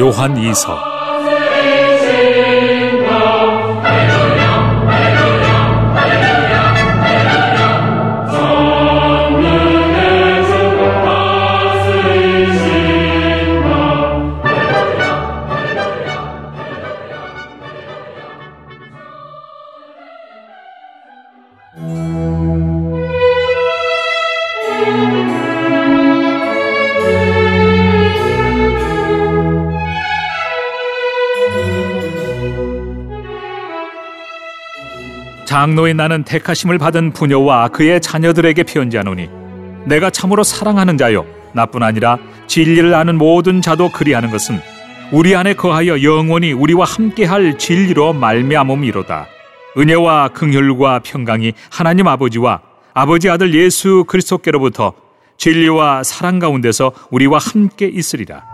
요한 2서. 장로인 나는 택하심을 받은 부녀와 그의 자녀들에게 편지하노니 내가 참으로 사랑하는 자요 나뿐 아니라 진리를 아는 모든 자도 그리하는 것은 우리 안에 거하여 영원히 우리와 함께할 진리로 말미암음이로다. 은혜와 긍휼과 평강이 하나님 아버지와 아버지 아들 예수 그리스도께로부터 진리와 사랑 가운데서 우리와 함께 있으리라.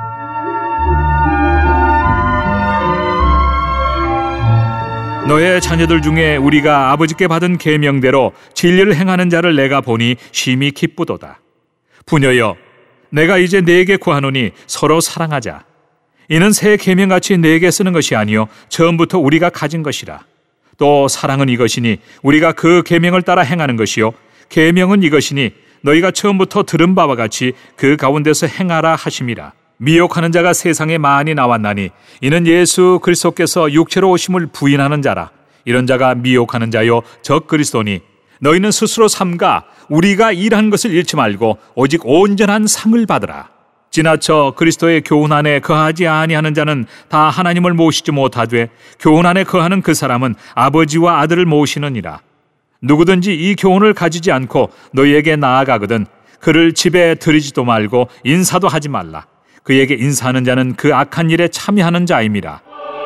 너의 자녀들 중에 우리가 아버지께 받은 계명대로 진리를 행하는 자를 내가 보니 심히 기쁘도다. 부녀여, 내가 이제 네게 구하노니 서로 사랑하자. 이는 새 계명같이 네게 쓰는 것이 아니요 처음부터 우리가 가진 것이라. 또 사랑은 이것이니 우리가 그 계명을 따라 행하는 것이요 계명은 이것이니 너희가 처음부터 들은 바와 같이 그 가운데서 행하라 하심이라. 미혹하는 자가 세상에 많이 나왔나니 이는 예수 그리스도께서 육체로 오심을 부인하는 자라. 이런 자가 미혹하는 자요 적 그리스도니 너희는 스스로 삼가 우리가 일한 것을 잃지 말고 오직 온전한 상을 받으라. 지나쳐 그리스도의 교훈 안에 거하지 아니하는 자는 다 하나님을 모시지 못하되 교훈 안에 거하는 그 사람은 아버지와 아들을 모시느니라. 누구든지 이 교훈을 가지지 않고 너희에게 나아가거든 그를 집에 들이지도 말고 인사도 하지 말라. 그에게 인사하는 자는 그 악한 일에 참여하는 자임이라.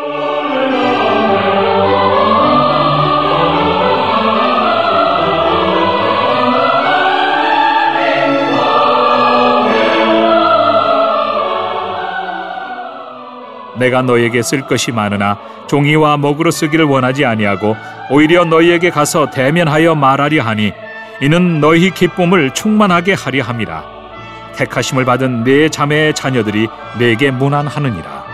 내가 너희에게 쓸 것이 많으나 종이와 먹으로 쓰기를 원하지 아니하고 오히려 너희에게 가서 대면하여 말하려 하니 이는 너희 기쁨을 충만하게 하려 함이라. 택하심을 받은 네 자매의 자녀들이 내게 문안하느니라.